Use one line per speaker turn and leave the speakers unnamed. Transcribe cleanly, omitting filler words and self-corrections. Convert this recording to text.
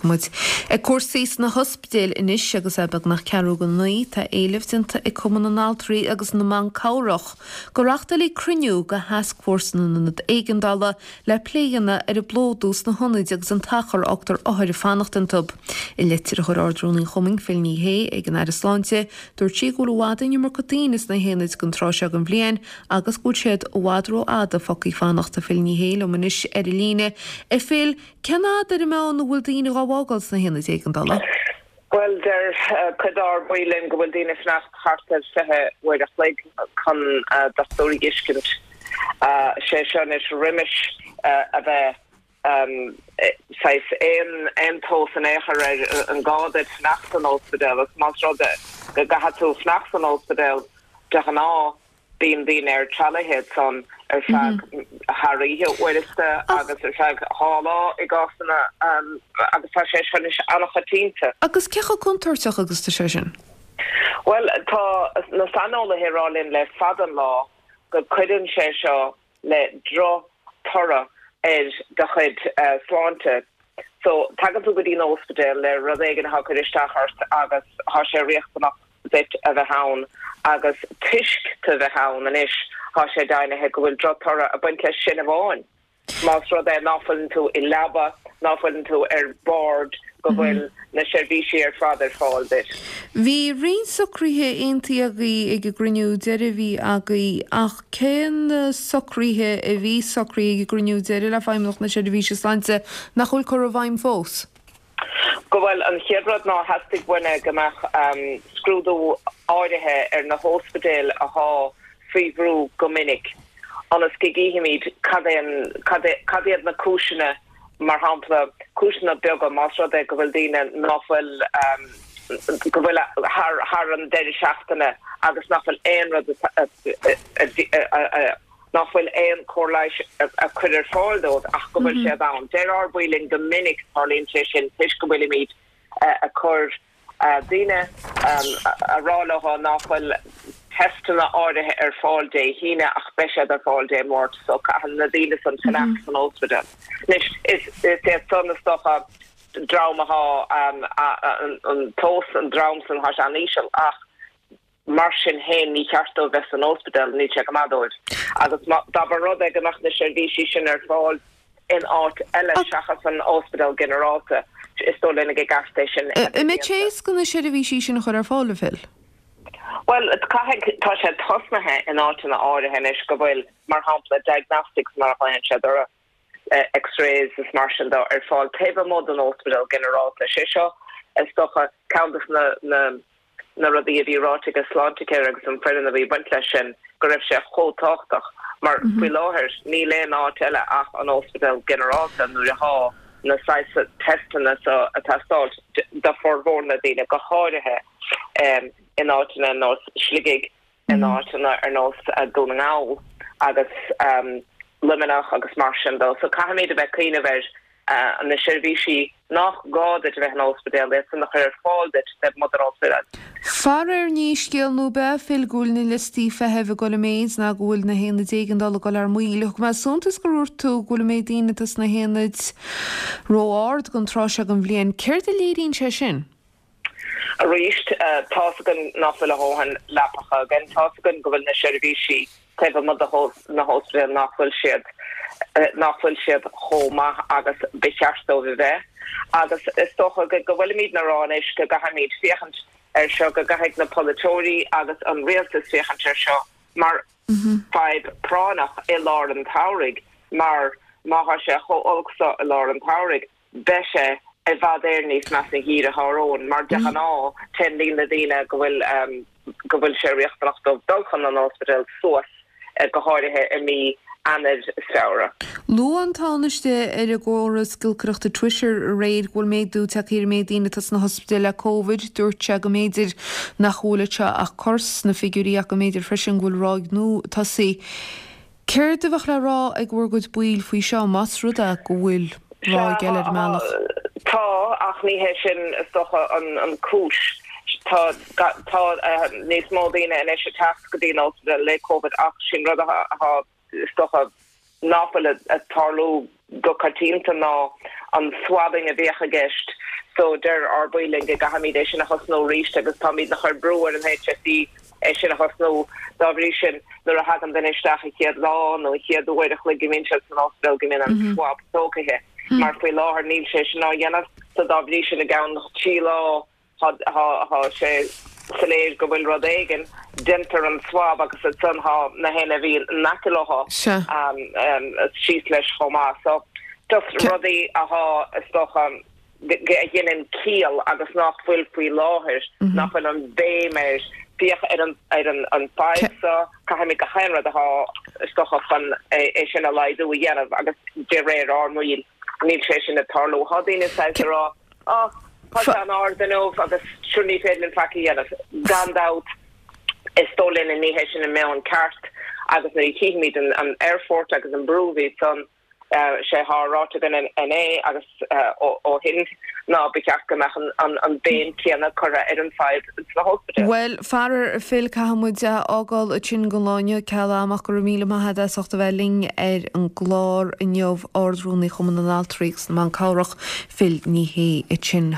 muid. Cuasís na hospidéal inis agus ebeg nach cearú go nuí tá éilehtinta I cuman an altrií agus na man cabhrach. Go rachtalí cruniú go heascmhórsanna na éigendala le pléanna ar blódús na honnaid agus an tachar ochtar áthir fannachtain tub. I litir a chur ardrúning choming filní hé ag an Airslánte dúir tí go bhhain mar cotínas na héanaid gon tráiseach an bbliain agus gúil siad ó bhádró ada focaí fannachta filní hé le manis ar líne. Féil ceanad ar meán na bhfuil daoine gáhágals na héanaid éigendala?
Well, there cadar boiling go bhfuil daoine fnacht hartar fethe bhuiir a chléig chun dastóí iscint. Sé sean is riimiis a bheith sais ein tós an échar an gáid fnacht an ospedal, agus más rud go gahatú fnacht an ospedal deach an á bíon daoine tralahead son seag haríhe uiriste agus seag hálá I gásanna agus tá sé sin is annachatínta.
Agus cecha contorteach agus tá sé sin?
Well, tá na sanála hirálinn le fadan lá go cuidann sé seo le dro tora de chud sláinte. So tagan tú go dtí ospedal le rud éigean ha chuisteachart agus há sé riochtanach bit a bheith hán agus tuisc to bheith hán an isis há sé dainethe go bhfuil dro tora a buint le sin a bháin. Más rud é náfuiln tú I laba, náfuiln tú ar board go bhfuil na seirbhísí ar fád ar fáil bit.
Bhí rion socríthe aontaí agaí ag gruniú deireadh agaí ach cén socríthe a bhí socrí ag gruniú deireadh le feimimech na seirbhísí Slánte nach chuil chur a bhaim fós?
Go bhfuil an chiadrad ná hastig buine gomach scrúdú áirithe ar na hospedéal a há fríomhrú go minic. Anas gigíimiid cadéad na cúisina mar hampla cúisina beaga más rud go bhfuil daoine náfuil go bhfuil haar an deidir seachtainna agus náfuil éon rud náfuil éon chorláis a chuidir fáildód ach go bhfuil sé dán. Déir builing go minic tarlíonn sé sin tuis go bhfuil míid a chur daoine a rálaá náfuil testna áirithe ar fáildé híine ach beisiad ar fáildé mórt so cahan na daoine san connect san ospedal. Nis is sanna stocha draumaá an tós an draum san has aníisiil ach mar sin héin ní cheartó bheits an ospedal ní te gomadóid. Agus dabar rud ag amach na seirbhísí sin ar fáil in áit eile seachas an ospedal generalta is tó lena go gasstation.
Mé chéas go na seirbhísí sin chur ar fáil fil?
Well, tá sé tosnathe in áitina áirithe is go bhfuil mar hampla diagnostics mar a sé x-rays is mar sin ar fáil taobh mód an ospedal generalta sé seo is stocha counttas na rudí a bhí ráite a slántice agus an fredan a bhí buint lei sin go raibh sé chótáchtach mar bhui láthir ní léon áit eile ach an ospedal generalta nuair a há na saisa testanna a testáilt de forhórna daoine go háirithe in áitina nó sligig in áitina ar nó dúnaáil agus liminach agus mar sin dó. So caiimiid a bheith clean a bheith an na seirbhísí nach gáid a bheith an ospedal le san nach chuir fáilte de mudar ospedal.
Far ar níos scéal be fil gúil na listí fethe go le méid na gúil na héanaid éigendala go ar muílech me suntas go úr tú go le méid daoinetas na héanaid róáard gon tráiseach an bbliain. Céir de líríonn sé sin?
A ríist tásagan náfuil a hóhan lepacha gan tásagan go bhfuil na seirbhísí taobh mud na hospedal nachfuil siad chomá agus becheartó bheith agus is tócha go bhfuil míad na ránis go gahamíid fiechant ar seo go gahaigh na polytóí agus an réaltas fiechant ar seo mar feib pránach I lár an táirigh mar máth sé choolgsa I lár an táirigh beise I bhd níos meas na híre hárón mar dechan á tendín na daoine go bhfuil sé riochtach dulchan an ospedal suas go háirithe I mí anad saora.
Lú an táneiste ar a ggóras gilcreachta Twitter réad ghfuil méadú takeír méid daoine na hospedal a COVID dúirte go méidir nach chólaite a cors na figurí go méidir freisin ghfuil ráig nó tá sí. Céir de bheith le rá ag bhfuir go buil faoi seo más ruda go bhfuil rá geile meach.
Tá ach ní hé sin is docha an cúis. Tá níos mó daoine in éis tax go dtíine le COVID ach sin rud a stocha náfuil a tarlú go cartínta ná an swabbing a bhécha gist so there are boiling the gahamid a hosno reached agus tamid nach her brewer and HSE sin a hosno davrishin nor a hagam den istach hiad law no hiad the way the ligament an hospital gimin an swap soke he mar fi law her nil se no yana so davrishin a gown chi law ha she Salage go bhfuil rud éigen dentar an swab agus san ha na héna bhí naciloha síos leis chomá so just rudaí atá stocha gin kiel agus nach fuil fui láhir nach an bémer fiach an paisa ka ha mi go henra ha stocha fan e sin a leidú dhéanamh agus de réir armúil ní sin a tarlú hadíine será an ordenov agus shuni fedlin faki gandout stolin in ní sin me an kart agus na teammeet an airfort agus an brevi son sé hárá gan an é agus ó hin ná beachcha me an béin céanna chora an fáid na hospital.
Well farar fil cahamúide ágáil a tin goláine ceala amach go míle maithe soachta bheling an glár in neomh ordrúnaí chuman an altrix na man cáireach fil níhé i tin